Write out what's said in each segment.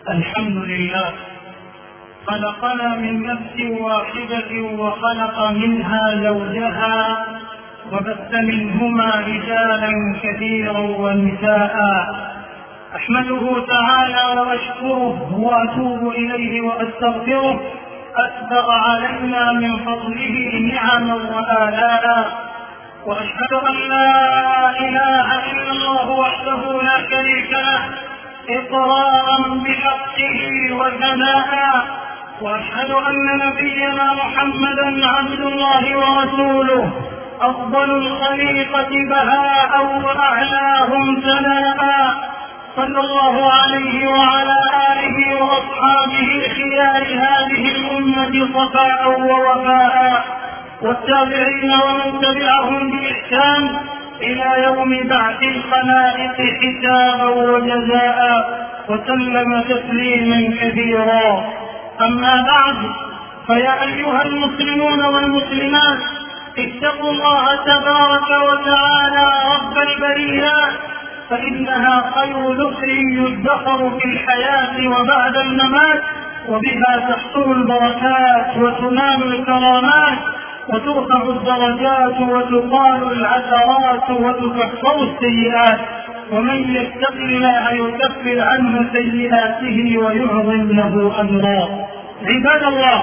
الحمد لله خلقنا من نفس واحدة وخلق منها زوجها وبث منهما رجالا كثيرا ونساء. أحمده تعالى وأشكره وأتوب إليه وأستغفره، أسبغ علينا من فضله نعما وآلاء. وأشهد أن لا إله إلا الله وحده لا شريك له إقرارا بحقه وثناء. وأشهد أن نبينا محمدا عبد الله ورسوله، أفضل الخليقة بهاء وأعلاهم ثناء، صلى الله عليه وعلى آله وأصحابه خيار هذه الأمة صفاء ووفاء، والتابعين ومن تبعهم بإحسان إلى يوم بعث الخلائق حسابا وجزاء، وسلم تسليما كثيرا. أما بعد، فيا أيها المسلمون والمسلمات، اتقوا الله تبارك وتعالى رب البريات، فإنها خير ذكر يدخر في الحياة وبعد الممات، وبها تحصل البركات وتنال الكرامات وترفع الدرجات وتقال العثرات وتكفر السيئات، ومن يتق الله يكفر عنه سيئاته ويعظم له أجرا. عباد الله،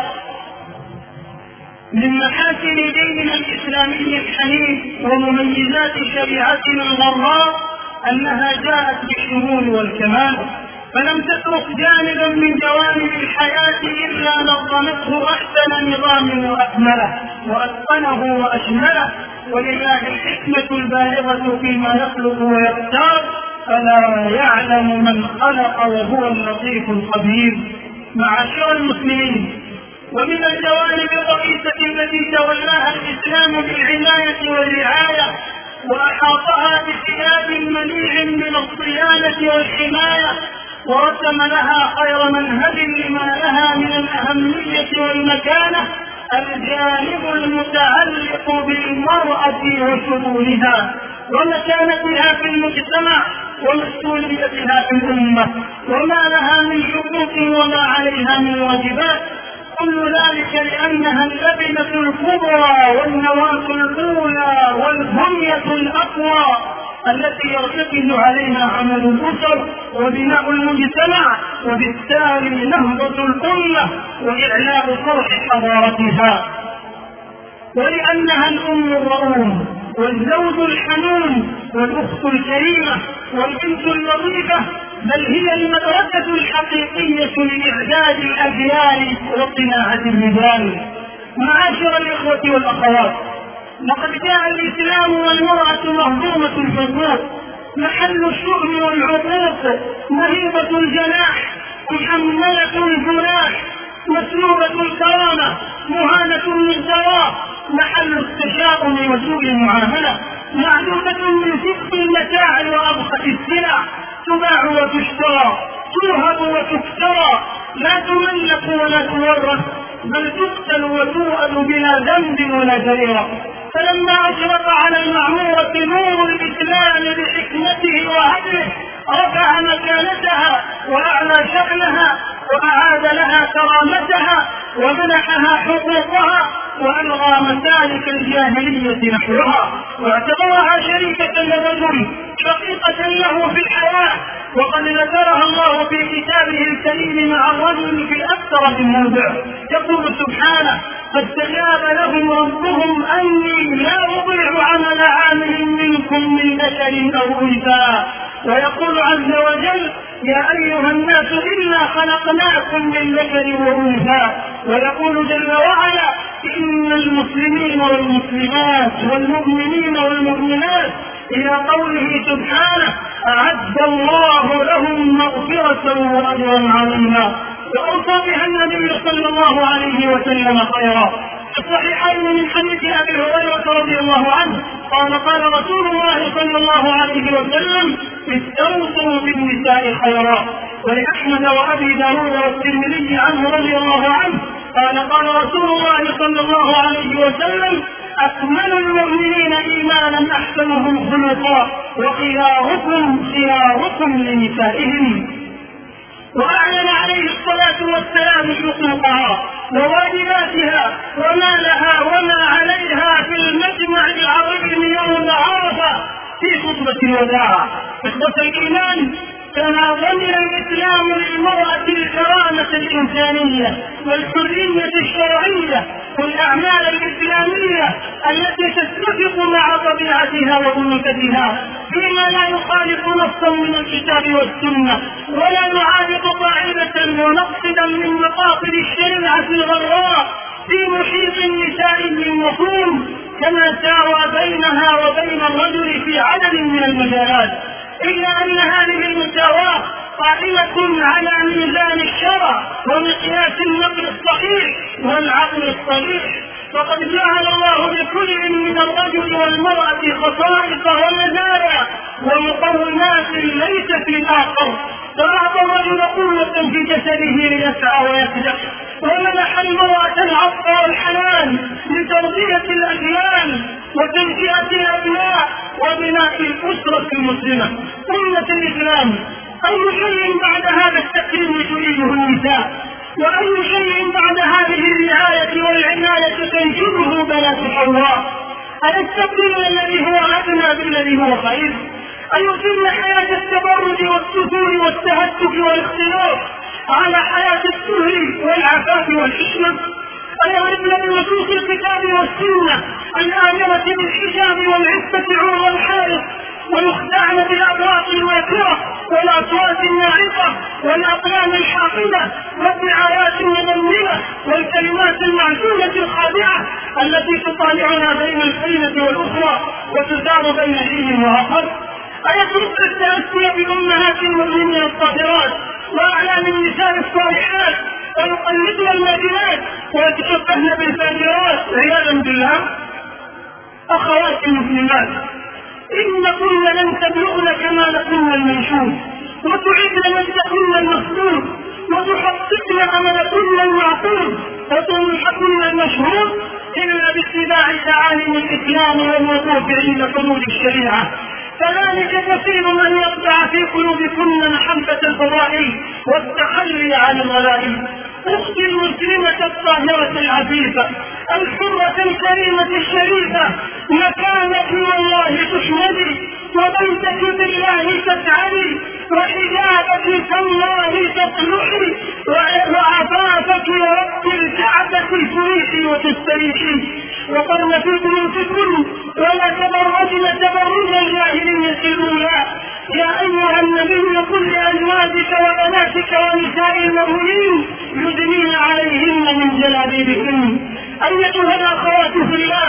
من محاسن ديننا الإسلامي الحنيف ومميزات شريعتنا الغراء أنها جاءت بالشمول والكمال، فلم تترك جانبا من جوانب الحياة إلا نظمته أحسن نظام وأكمله وأتقنه وأشمله، ولله الحكمة البالغة فيما يخلق ويختار، فلا يعلم من خلق وهو اللطيف الخبير. معاشر المسلمين، ومن الجوانب الرئيسة التي تولاها الإسلام بالعناية والرعاية وأحاطها بثياب منيع من الصيانة والحماية، ورسم لها خير منهج لما لها من الأهمية والمكانة، الجانب المتعلق بالمرأة وشؤونها ومكانتها في المجتمع ومسؤوليتها في الأمة، وما لها من حقوق وما عليها من واجبات. كل ذلك لأنها اللبنة الكبرى والنواة الأولى والبنية الأقوى التي يرتكز عليها عمل الأسر وبناء المجتمع، وبالتالي نهضة الأمة وإعلاء فرح حضارتها. ولأنها الأم الرؤوم والزوج الحنون والأخت الكريمة والبنت اللطيفة، بل هي المدرسة الحقيقية لإعداد الأجيال وصناعة الرجال. معاشر الإخوة والأخوات، لقد جاء الإسلام والمرأة مهضومة الحقوق، محل الشؤم والعقوق، مهيبة الجناح، محملة الجناح، مسلوبة الكرامة، مهانة المزدراء، محل التشاؤم وسوء المعاملة، معدودة من صدق المتاع وأبخس السلع، تباع وتشترى، توهب وتكترى، لا تملك ولا تورث، بل تقتل وتؤذ بلا ذنب ولا جريرة. فلما أشرق على المعمورة نور الإسلام بحكمته وعدله، رفع مكانتها وأعلى شأنها وأعاد لها كرامتها ومنحها حقوقها، وألغى مسالك الجاهلية نحوها، واعتبرها شريكة للرجل شقيقة له في الحياة. وقد ذكرها الله في كتابه الكريم مع الرجل في أكثر من موضع، يقول سبحانه: فاستجاب لهم ربهم أني لا أضيع عمل عامل منكم من ذكر أو أنثى. ويقول عز وجل: يا أيها الناس إنا خلقناكم من ذكر وأنثى. ويقول جل وعلا: إن المسلمين والمسلمات والمؤمنين والمؤمنات، إلى قوله سبحانه: أعد الله لهم مغفرة وأجرا عظيما. وأوصى بها النبي صلى الله عليه وسلم خيرا. الصحيحين من حديث أبي هريرة رضي الله عنه قال: قال رسول الله صلى الله عليه وسلم: استوصوا بالنساء خيرا. ولأحمد وأبي داود والترمذي عنه رضي الله عنه قال: قال رسول الله صلى الله عليه وسلم: أكمل المؤمنين إيمانا أحسنهم خلقا، وخياركم خياركم لنسائهم. وأعلن بيان حقوقها وواجباتها وما لها وما عليها في المجمع العظيم يوم عرفة في خطبة الوداع. إخوة الإيمان، كما ضمن الإسلام للمرأة الكرامة الإنسانية والحرية الشرعية والأعمال الإسلامية التي تتفق مع طبيعتها وأنوثتها فيما لا يخالف نصا من الكتاب والسنة ولا يعارض قاعدة ونقصدا من مقاصد الشريعة الغراء في محيط النساء المفهوم، كما ساوى بينها وبين الرجل في عدد من المجالات، إلا أن هذه المساواة قائمة على ميزان الشرع ومقياس النقل الصحيح والعقل الصحيح. وقد جعل الله لكل من الرجل والمرأة خصائص ومزايا ومقومات ليست للآخر، فأعطى الرجل قوة في جسده ليسعى ويكدح، ومنح المرأة العطف والحنان لتربية الأجيال وتنشئة الأبناء وبناء الأسرة المسلمة. أمة الإسلام، أي شيء بعد هذا التكريم تريده النساء؟ وأي شيء بعد هذه الرعاية والعناية تنشده بنات حواء؟ أنستبدل الذي هو أدنى بالذي هو خير؟ أيقيم حياة التبرج والسفور والتهتك والاختلاف على حياة السهر والعفاف والحشمة؟ أيهربن بنصوص الكتاب والسنة الآمرة بالحجاب والعفة عرض الحارس، ويخدعن بالأبواق الواكرة والأصوات الناعقة والأقلام الحاقدة والدعايات المضمنة والكلمات المعزولة الخادعة التي تطالعنا بين الحينة والأخرى وتدار بين حين وآخر؟ أيترك التأسي بأمهات المؤمنين الطاهرات وأعلام النساء الصالحات ويقلدن المدينات ويتشبهن بالفاجرات عياذا بالله؟ أخواتي المسلمات، إنكن لن تبلغن كمالكن المنشود وتعدن مجدكن المخلوق وتحققن أملكن المعقول وطموحكن المشهور إلا باتباع تعاليم الإسلام والوقوف عند حدود الشريعة. كذلك كثير أن يطبع في قلوبكن محبة الفضائل والتخلي عن الغلائل. أختي المسلمة الطاهرة العفيفة الحرة الكريمة الشريفة، مكانك والله تحمدي وبيتك بالله تسعدي وحجابك كالله تطلعي وعفافك ورب الكعبة تريحي وتستريحي. وقرن في بيوتكن ولا تبرجن تبرج الجاهلية الأولى. يا أيها النبي قل لأزواجك وبناتك ونساء المؤمنين يدنين عليهن من جلابيبهن. أيتها الأخوات في الله،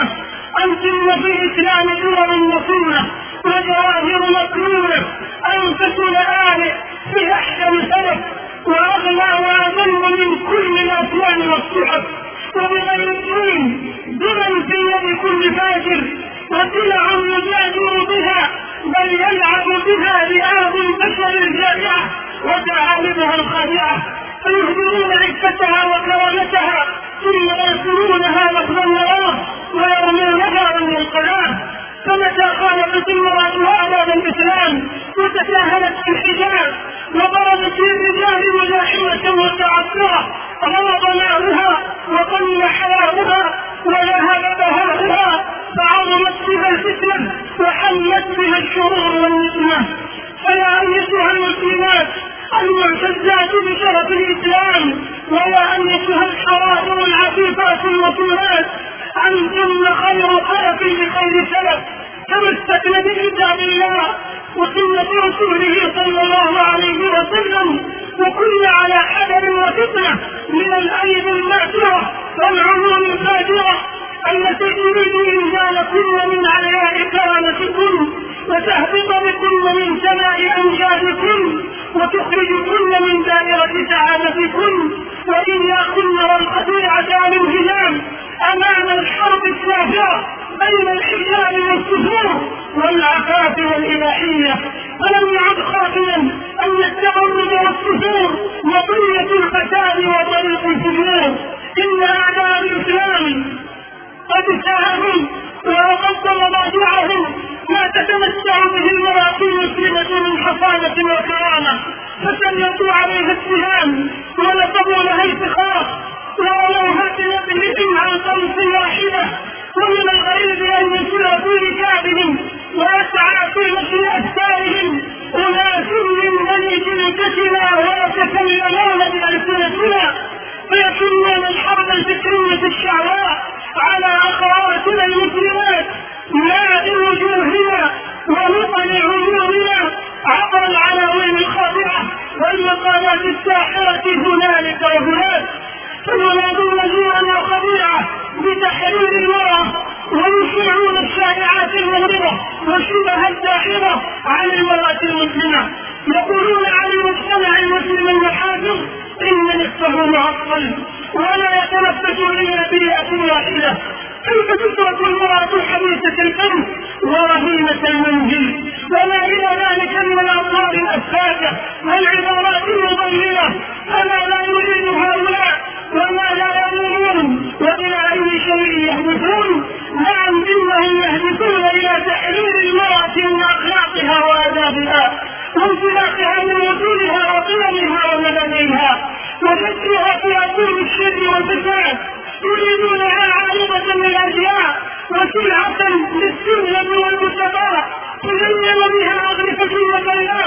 أنتم في الإسلام دور مصونة وجواهر مكنونة، أنفس لآلئ في أحسن سلف وأغلى وأذل من كل الأفلام والصحف، وبغير الدين دما في يد كل فاجر وسلع يجادل بها بل يلعب بها رئاب البشر الجائعة وثعالبها الخادعة، فيهدرون عفتها وكرامتها ثم يأكلونها لفظا وراه ويرمونها من القناة. فمتى خالفت المرأة آداب الإسلام وتساهلت في الحجاب وضربت للرجال مزاحمة وتعثرة غلظ ماؤها وقل حياؤها وذهب بهاؤها فعظمت بها الفتنة وحمت بها الشرور والنقمة. فيا أيتها المسلمات المعتزات بشرف الإسلام، ويا أيتها الحرائر العفيفات المطهرات، أنتم خير خلف لخير سلف تمسكن بكتاب الله وسنة رسوله صلى الله عليه وسلم، وكن على حذر وفتنة من الأيدي المأثورة والعلوم الفاجرة التي تريد إنزال كل من علياء كرامتكم وتهبط بكل من سماء أمجادكم وتخرج كل من دائرة سعادتكم، وإياكن والقطيعة والانهزام أمام الحرب السافرة بين الحجاب والسفور والعفاف والإباحية. ولم يعد خافيا أن التبرج والسفور مطية الفساد وطريق الفجور. إن أعداء الإسلام قد ساهموا وغض مضاجعهم ما تتمتع به المرأة المسلمة من حصانة وكرامة، فسلطوا ألقوا عليها السهام ونصبوا لها الفخاخ ورموها بنبلهم عن طرف واحدة. ومن الغريب أن يسير في ركابهم ويسعى في مشي أجسامهم أناس من بني جلدتنا ويتكلمون بألسنتنا فيكونون الحرب الفكرية الشعواء على أخواتنا المسلمات ماء وجوهنا ونقل عيوننا عبر العناوين الخاطئة والمقالات الساحرة هنالك وهناك. فينادون زورا وخديعة بتحرير المرأة ويشيعون الشائعات المغرضة وشبه الداحرة عن المرأة المسلمة. يقولون عن المجتمع المسلم المحافظ إن نصفه معطل ولا يتنفس إلا برئة واحدة. كيف تترك المرأة الحديثة الفم ورهينة المنزل؟ وما إلى ذلك من الأطوار الأسفاكة والعبارات المضللة. ألا لا يريد هؤلاء وما لا يأمرون وإلى أي شيء يهدفون؟ نعم إنهم يهدفون إلى تحرير المرأة من أخلاقها وآدابها وانطلاقها من وجودها وقيمها ومبادئها وكسرها في أصول الشر والفساد. يريدونها عارضة من الأرجاء وسلعة للسلم والمستطاع تزين بها أغرفة المكانات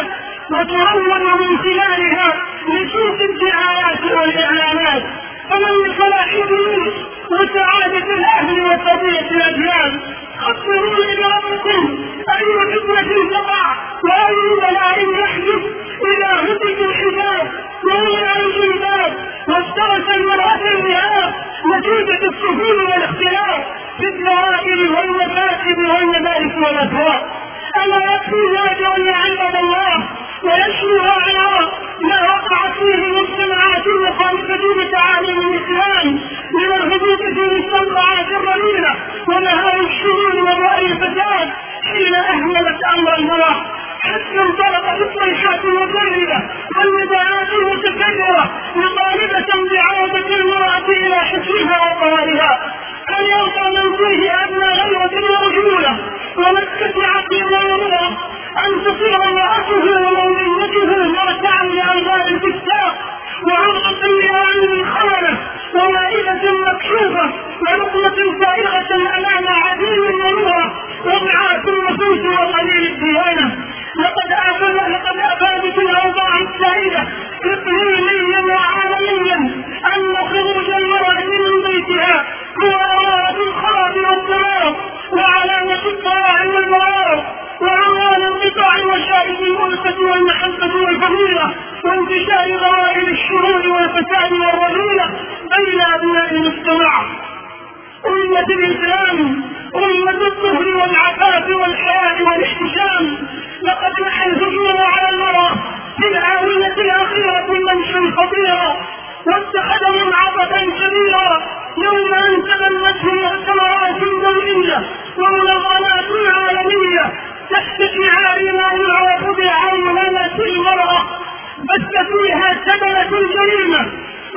وتروج من خلالها لسوق الدعايات والإعلانات. فمن صلاح الدين وسعادة الأهل وتربية الأجيال خطروا لربكم أي فتنة تقع وأي بلاء يحدث إذا هتك الحجاب وولع الجلباب وافترس المرأة الذهاب نتيجة السهول والاختلاف في الدوائر والمكاتب والمدارس والأسواق. ألا يكفي ذلك أن عباد الله ويشمل على ما وقعت فيه المجتمعات المخالفة لتعاليم الإسلام من الهبوط في المستنقعات الرذيلة ونهار الشرور ورأي الفساد حين أهملت أمر المرأة حتى انطلقت الصيحات المجردة والنداءات المتكررة مطالبة بعودة المرأة إلى حسنها وطهارها. أن يلقى من فيه أدنى غيرة ورجولة ومسكة عقل ورضا أن تصير امرأته ومولدته مرتعا لأنباء الفساق وعرضة لأعين خانة ومائدة مكشوفة ولقمة سائغة أمام عديم ونورة وضعاف النفوس وقليل الديانة. لقد أفادت الأوضاع السائدة إقليميا وعالميا أن خروج المرأة من بيتها هو أمارة الخراب والضرار وعلامة الضياع والمرار وعنوان انقطاع وسائل الألفة والمحبة والفضيلة وانتشار ظواهر الشرور والفساد والرذيلة بين أبناء المجتمع. أمة الإسلام أمة الطهر والعفاف والحياء والاحتشام. لقد نحى الهجوم على المرأة في الآونة الأخيرة منشا خطيرا واتخذ منعطفا كبيرا يوم أن تبنته مؤتمرات دولية ومنظمات عالمية تحت شعار ما يعرف بعينمة المرأة بث فيها سبلة الجريمة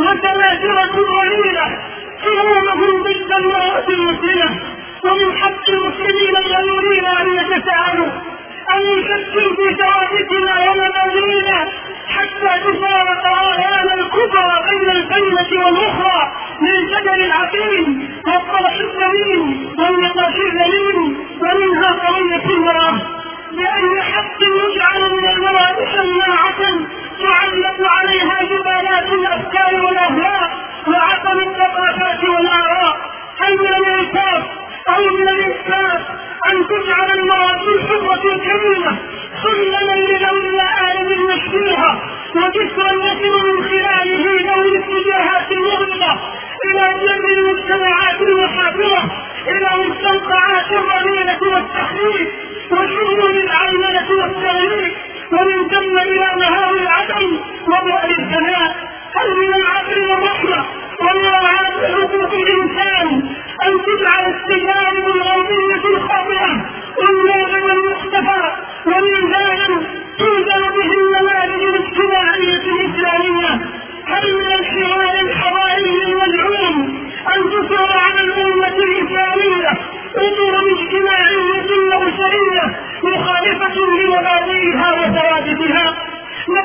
وتنازرة وليلة همومهم ضد المرأة المسلمة. ومن حق المسلمين الذين أن يتساءلوا أن يشكل في ثوابتنا ومبادئنا حتى تفارق آيان الكبرى بين الكلمة والأخرى للجدل العقيم والطرح السليم والنقاش الذليل ومنها قضية المرأة لأن حق يجعل من المرأة شماعة تعلق عليها جبالات الأفكار والأهواء وعقل الثقافات والآراء. هل من الإنصاف أو من الإنصاف أن تجعل المرأة الحرة الكريمة سلما لذوي الآلم المشبيهة وجسرا يصل من خلاله ذوي الاتجاهات المغرضة إلى جنب المجتمعات المحافظة إلى مستنقعات الرذيلة والتخريب وشمول العينة والتغيير ومن ثم إلى نهار العدل وبؤر الزمان؟ هل من العقل والرحمة ومراعاة حقوق الإنسان أن تجعل التجارب الغربية الخاطئة والناغم المختفى وميزانا توزن به النماذج الاجتماعية الإسلامية؟ هل من الحوار الحضاري المزعوم أن تصر على الأمة الإسلامية أطر اجتماعية وأسرية مخالفة لمبادئها وثوابتها؟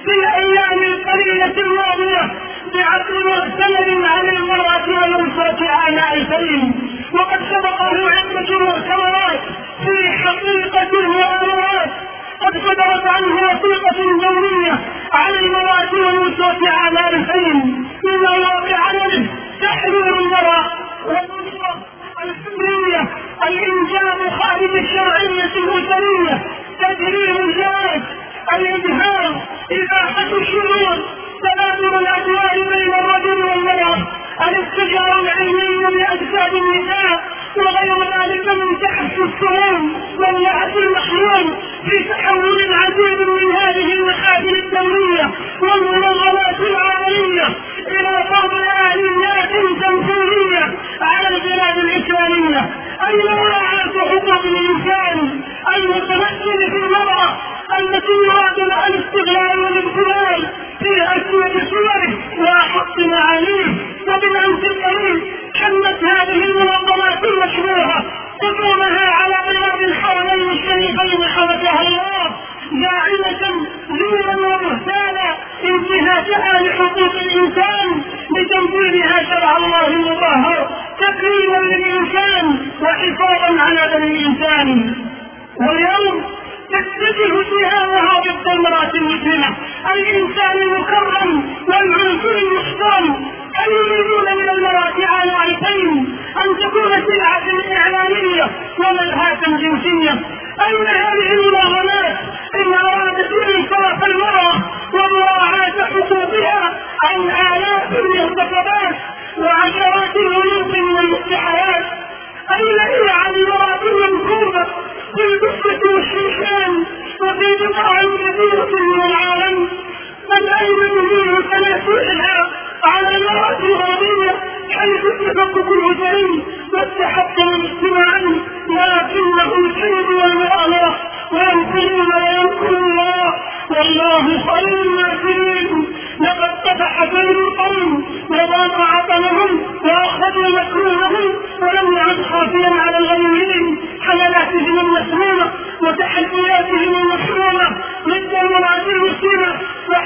في الأيام القليلة الماضية بعقد مؤتمر عن المرأة والأنثى آناء الليل، وقد سبقه عدة مؤتمرات في حقيقة المؤامرات قد صدرت عنه وثيقة دولية على المرأة والأنثى آناء الليل، من واقع عمله تحرير المرأة والأنثى الحرية، الإنجاب خارج الشرعية الأسرية، تدريب الزواج، الإجهاض، إباحة الشذوذ، تبادل الأدوار بين الرجل والمرأة، الاستشارة العلمية لأجساد النساء وغير ذلك من تحسس السموم واللعب المحمول في تحول عديد من هذه المحافل الدولية والمنظمات العالمية إلى فرض آليات تمثيلية على البلاد الإسلامية. أين مراعاة حقوق الإنسان المتمثل في المرأة التي يراد لها الاستغلال والابتلال في أسوأ صوره وأحط معانيه؟ وبالأمس القريب حمت هذه المنظمات المشروعة حكومها على بلاد الحرمين الشريفين حمدها الله جاعلة ذولا وبهتانا انتهاكها لحقوق الإنسان بتنفيذها شرع الله المطهر تكريما للإنسان وحفاظا على بني الإنسان. واليوم تتجه اتهامها ضد المرأة المسلمة الإنسان المكرم والعنصر المحترم. هل يريدون من المرأة على عينين أن تكون سلعة إعلامية وملهاة جنسية؟ أين هذه المنظمات إن أرادت إنصاف المرأة ومراعاة حقوقها عن آلاف المغتصبات وعشرات الملوك والمستحيات؟ أين هي عن المرأة المنكوبة في البسة والشيشان وفي بقاع كثيرة من العالم؟ من أين يريد تناسلها على المرأة الغربية حيث تفكك الأسرين والتحكم الاجتماعي؟ لكنه الكذب والمؤامرة وينكرون وينكر الله والله خير الماكرين. لقد طفح بين القوم وضاق عطلهم وأخذوا مكروههم ولم يعد خافيا على الغيرين حملاتهم المسمومة وتحدياتهم المشرومة ضد المرأة المسلمة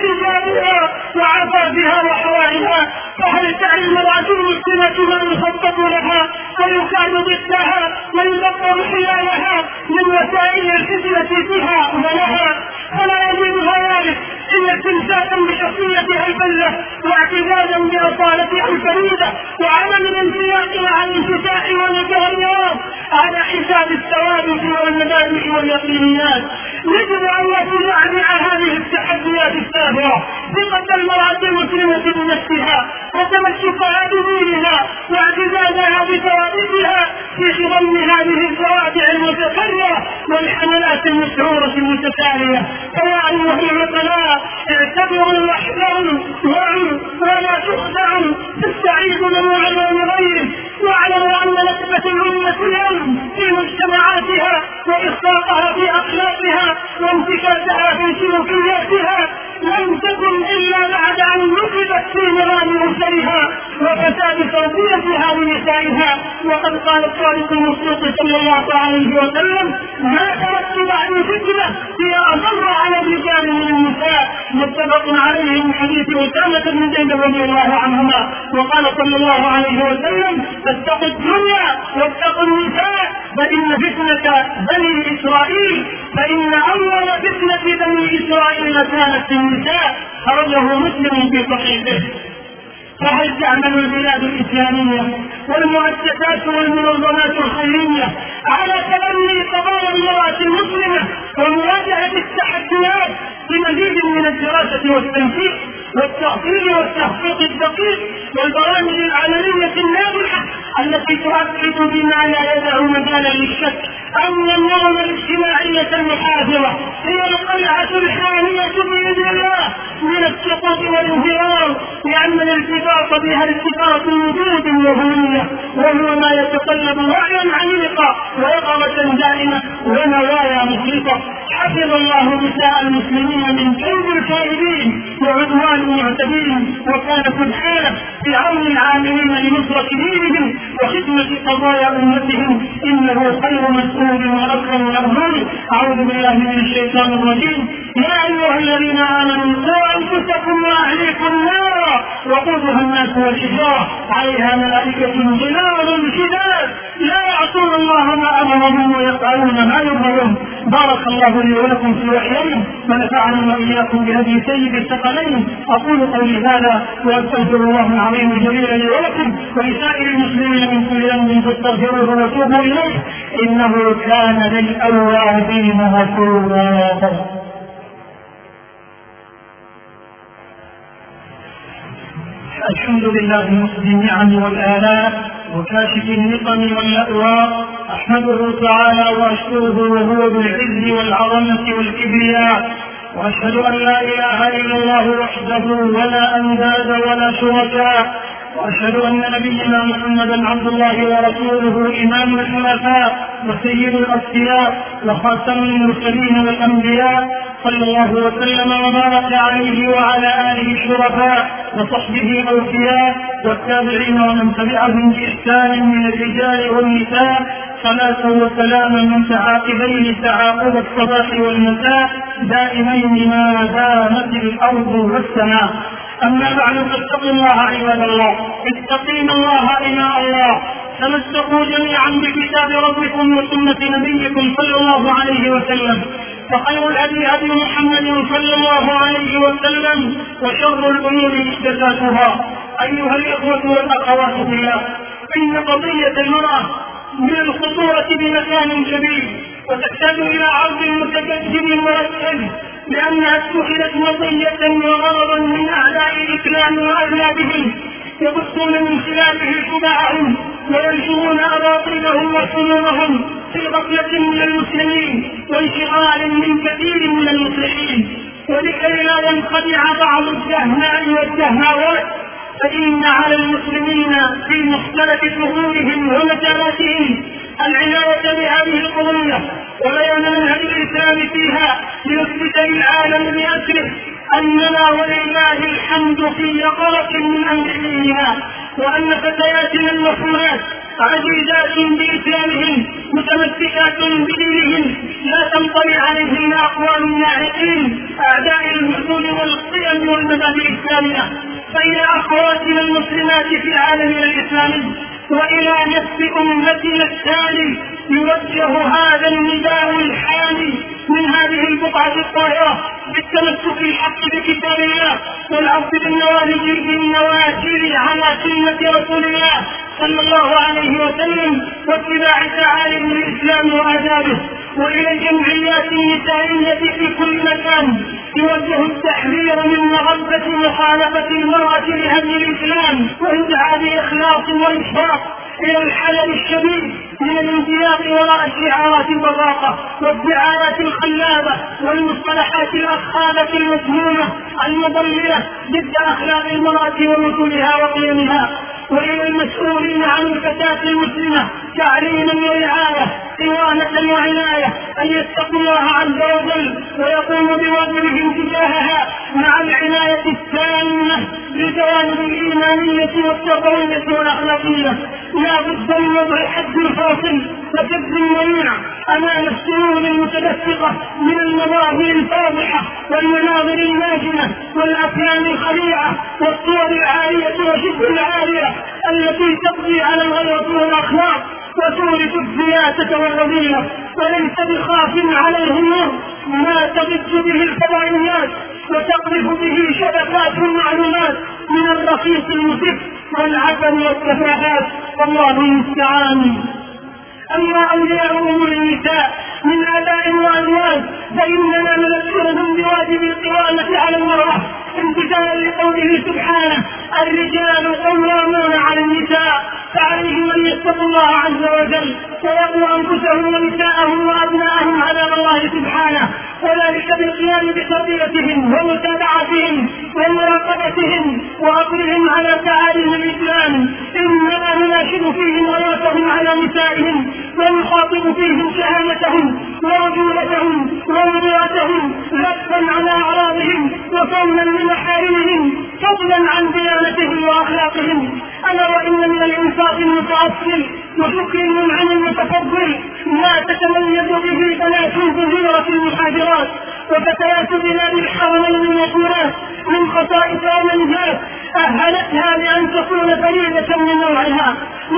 وحجابها وعفافها وحوائها. فهل تعي المرأة المسلمة من يخطط لها ويكاد ضدها ويدبر حيالها من وسائل الفتنة بها ولها؟ فلا يجدها ذلك إلا استمساكا بشخصيتها البلة واعتزازا بأصالتها الفريدة وعمل الانسياق مع الانفتاح والمتغيرات على حساب الثوابت والمبادئ واليقينيات. يجب أن تجعل هذه التحديات السابقة ثقة المرأة المسلمة بنفسها وتمسكها بدينها واعتزازها بثوابتها في خضم هذه الزوابع المتكررة والحملات المشهورة المتتالية. فيا أيها العقلاء اعتبروا واحذروا ولا تخدعوا تستعيدوا من معلوم غيره واعلموا أن نسبة الأمة اليوم في مجتمعاتها وإخفاقها في أخلاقها وانتكاسها في سلوكياتها لم تكن إلا بعد أن نقلت في نظام أسرها وفساد تربيتها لنسائها. وقد قال الصادق المصدوق صلى الله عليه وسلم: ما تركت بعد فتنة هي أضر على الرجال من النساء. متفق عليه من حديث أسامة بن زيد رضي الله عنهما. وقال صلى الله عليه وسلم: فاتقوا الدنيا واتقوا النساء فإن فتنة بني إسرائيل فإن أول فتنة بني إسرائيل كانت في النساء. خرجه مسلم في صحيحه. فهل تعمل البلاد الإسلامية والمؤسسات والمنظمات الخيرية على تبني قضايا المرأة المسلمة ومواجهة التحديات بمزيد من الدراسة والتنسيق والتحصيل والتحقيق الدقيق والبرامج العملية الناجحة التي تؤكد بما لا يدع مجالا للشك أن النظم الاجتماعية المحاضرة هي القلعة الحامية بإذن الله من السقوط والانهيار، لأن الارتباط بها ارتباط وجود وهوية وهو ما يتطلب وعيا عميقا ويقظة دائمة ونوايا مخلصة. حفظ الله نساء المسلمين من كيد الكائدين وعدوان المعتدين، وكان سبحانه في عون العاملين لنصرة دينهم وخدمة قضايا أمتهم، إنه خير مسؤول وأكرم مأمون. أعوذ بالله من الشيطان الرجيم. يا أيها الذين آمنوا قوا أنفسكم وأهليكم نارا وقودها الناس والحجارة عليها ملائكة غلاظ شداد لا يعصون الله ما أمرهم ويفعلون ما يؤمرون. بارك الله لي ولكم في وحيين ونفعني وإياكم بهدي سيد الثقلين. أقول قولي هذا وأستغفر الله العظيم الجليل لي ولكم ولسائر المسلمين من كل ذنب فاستغفروه وتوبوا إليه إنه كان للأوابين غفورا. الحمد لله مصدي النعم والآلاء وكاشف النقم واللأواء. أحمده تعالى وأشكره وهو بالعز والعظمة والكبرياء، وأشهد أن لا إله إلا الله وحده ولا أنداد ولا شركاء، وأشهد أن نبينا محمدا عبد الله ورسوله إمام الحنفاء وسيد الأصفياء وخاتم المرسلين والأنبياء صلى الله وسلم وبارك عليه وعلى آله الشرفاء وصحبه الأوفياء والتابعين ومن تبعهم بإحسان من الرجال والنساء صلاة وسلاما من تعاقبين تعاقب الصباح والمساء دائمين ما دامت الأرض والسماء. أما بعد فاتقوا الله عباد الله، اتقين الله إماء الله، تمسكوا جميعا بكتاب ربكم وسنة نبيكم صلى الله عليه وسلم، فخير الهدي هدي محمد صلى الله عليه وسلم، وشر الأمور محدثاتها. أيها الإخوة والأخوات بالله، إن قضية المرأة من الخطورة بمكان كبير وتحتاج إلى عرض متجدد مركز، لأنها اتخذت وصية وغرضا من أعداء الإسلام وأذنابهم يبثون من خلاله خداعهم وينشرون أباطيلهم وسرورهم في غفلة من المسلمين وانشغال من كثير من المصلحين. ولكي لا ينخدع بعض الدهماء والدهماوات فإن على المسلمين في مختلف ظهورهم ومكاناتهم العناية بهذه القضية وبيان منهج الإسلام فيها ليثبت للعالم بأسره أننا ولله الحمد في يقظة من أمر ديننا، وأن فتياتنا المسلمات عزيزات بإسلامهن متمسكات بدينهن لا تنطلي عليهن أقوال الناعقين أعداء الحدود والقيم والمبادئ الإسلامية. فإلى أخواتنا المسلمات في العالم الإسلامي وإلى نفس أمتنا التالي يوجه هذا النداء الحامي من هذه البقعة الطاهرة بالتمسك الحق بكتاب الله والعرض بالنواجذ على سنة رسول الله صلى الله عليه وسلم واتباع تعاليم الإسلام وآدابه. وإلى الجمعيات النسائية في كل مكان يوجه التحذير من مغبة مخالفة المرأة لهدي الإسلام وإنتهاء بإخلاص والإشراق إلى الحلل الشديد من الانزلاق وراء الشعارات البراقة والدعايات الخلابة والمصطلحات الأخاذة المسمومة المضللة ضد أخلاق المرأة ووصولها وقيمها. وإلى المسؤولين عن الفتاة المسلمة تعليما ورعاية صوانة وعناية أن يتقوا الله عز وجل ويقوموا بواجبهم تجاهها مع العناية التامة لجوانب الإيمانية والتربوية والأخلاقية. لا بد من وضع حد فاصل وكف منيع أمام السنون المتدفقة من المظاهر الفاضحة والمناظر الناجمة والأفلام الخليعة والصور العالية وشبه العالية التي تقضي على الغلط والأخلاق وتورث الزيادة والرذيلة. وليس بخاف عليه النور ما تبث به الفضائيات وتقذف به شبكات المعلومات من الرخيص المسف والعبن والتفاهات، والله المستعان. أما أولياء أمور النساء من آباء وأزواج فإننا نذكرهم بواجب القوامة على المرأة امتثالا لقوله سبحانه: الرجال قوامون على النساء، فعليهم أن يتقوا الله عز وجل ويقوا أنفسهم ونساءهم وأبناءهم عذاب الله سبحانه، وذلك بالقيام بتربيتهم ومتابعتهم ومراقبتهم وأمرهم على تعاليم الإسلام. إننا نناشد فيهم غيرتهم على نسائهم ونخاطب فيهم شهامتهم ورجولتهم ومروءتهم لفا على أعراضهم وصونا لمحارمهم فضلا عن ديانتهم وأخلاقهم. ألا وإن من الإنصاف المتأصل وشكر المنعم المتفضل ما تتميز به بنات الظهيرة المحاجرات وفتيات بلاد الحرمين المشهورات من خصائص ومنهاج أهلتها بأن تكون فريدة من نوعها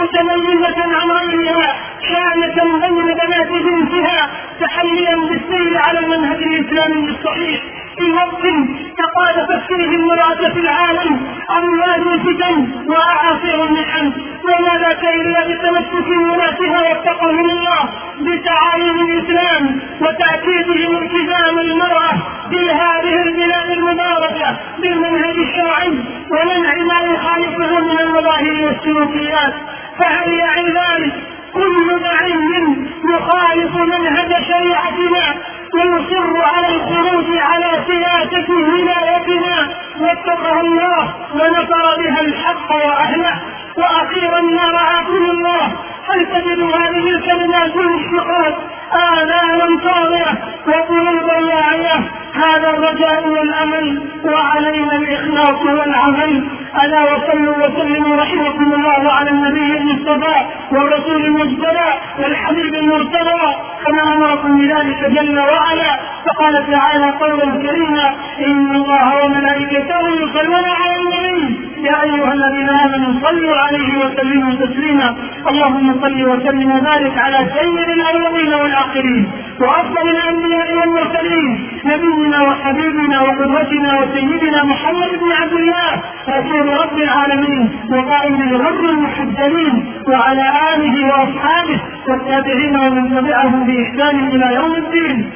متميزة عن غيرها شامة بين بنات جنسها تحليا بالسير على المنهج الإسلامي الصحيح في وقت تقاذفت فيه المرأة في العالم أمواج الفتن وأعاصير المحن وما ذاك إلا بتمسك ولاتها واتقوا من الله بتعاليم الإسلام وتأكيدهم التزام المرأة بهذه البلاد المباركة بالمنهج الشرعي ومنع ما يخالفه من المظاهر والسلوكيات. فهل يعي ذلك كل داعي يخالف منهج شريعتنا ويصر على الخروج على سياسة ولايتنا واتقه الله ونصر بها الحق وأهله؟ وأخيرا ما رعاكم الله هل تجد هذه الكلمات المشفقات آذانا طاغية وقلوبا واعية؟ هذا الرجاء والأمل وعلينا الإخلاص والعمل. ألا وصلوا وسلموا رحمكم الله على النبي المصطفى والرسول المجتبى والحبيب المرتضى كما أمركم بذلك جل وعلا. فقال تعالى قولا كريما: إن الله وملائكته يصلون على النبي يا أيها الذين آمنوا صلوا عليه وسلموا تسليما. اللهم صل وسلم وبارك على سيد الأولين والآخرين وأفضل الأنبياء والمرسلين نبينا وحبيبنا وقدوتنا وسيدنا محمد بن عبد الله رسول رب العالمين وقائد الغر المحجلين وعلى آله وأصحابه والتابعين ومن تبعهم بإحسان إلى يوم الدين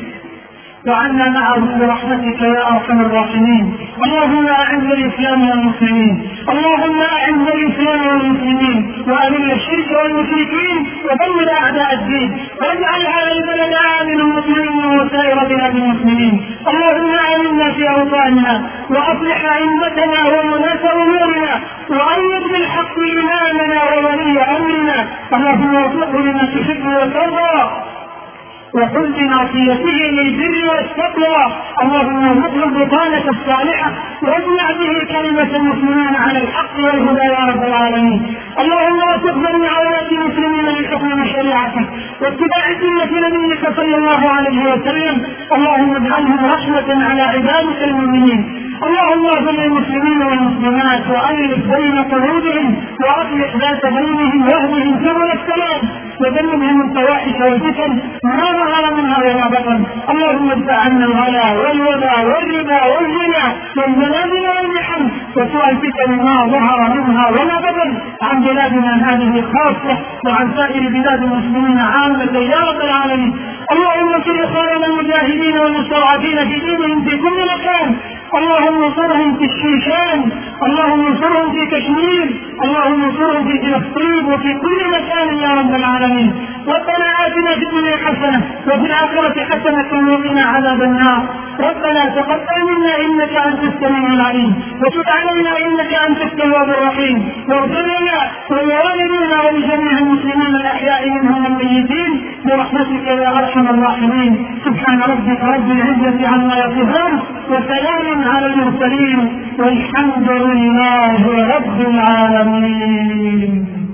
وعنا معهم برحمتك يا أرحم الراحمين. اللهم أعز الإسلام والمسلمين، اللهم أعز الإسلام والمسلمين وأذل الشرك والمشركين ودمر أعداء الدين واجعل هذا البلد آمنا مطمئنا وسائر بلاد المسلمين. اللهم آمنا في أوطاننا وأصلح أئمتنا وولاة أمورنا وأيد بالحق إمامنا وولي أمرنا. اللهم وفقه لما تحب وترضى وقل بناصيته للبر والتقوى. اللهم ارزقه البطانة الصالحة واجمع به كلمة المسلمين على الحق والهدى يا رب العالمين. اللهم وفق جميع ولاة المسلمين لحكم شريعتك واتباع سنة نبيك صلى الله عليه وسلم. اللهم اجعلهم رحمة على عبادك المؤمنين. اللهم اغفر للمسلمين والمسلمات وألف بين قلوبهم وأصلح ذات بينهم واهدهم سبل السلام وجنبهم الفواحش والفتن ما ظهر منها وما بطن. اللهم ادفع عنا الغلا والوبا والربا والزنا والزلازل والمحن وسوء الفتن ما ظهر منها وما بطن عن بلادنا هذه خاصة وعن سائر بلاد المسلمين عامة يا رب العالمين. اللهم انصر اخواننا المجاهدين والمستضعفين في دينهم في كل مكان. اللهم انصرهم في الشيشان، اللهم انصرهم في كشمير، اللهم انصرهم في فلسطين وفي كل مكان يا رب العالمين. ربنا آتنا في الدنيا حسنة وفي الآخرة حسنة وقنا عذاب النار. ربنا تقبل منا إنك أنت السميع العليم وتب علينا إنك أنت التواب الرحيم. واغفر لنا ولوالدينا ولجميع المسلمين الأحياء منهم الميتين برحمتك يا أرحم الراحمين. سبحان ربك رب العزة عما يصفون وسلام على المرسلين والحمد لله رب العالمين.